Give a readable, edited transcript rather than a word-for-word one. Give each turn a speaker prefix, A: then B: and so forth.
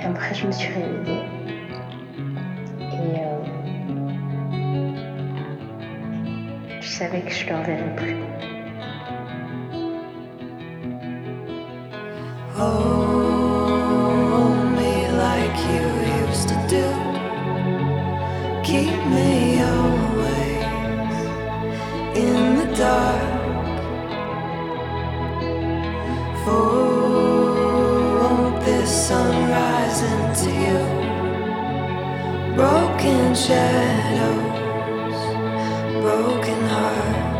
A: Et après, je me suis réveillée. Et je savais que je ne le reverrais plus.
B: Hold me like you used to do. Keep me always in the dark. Fold this sunrise into you. Broken shadows, broken heart.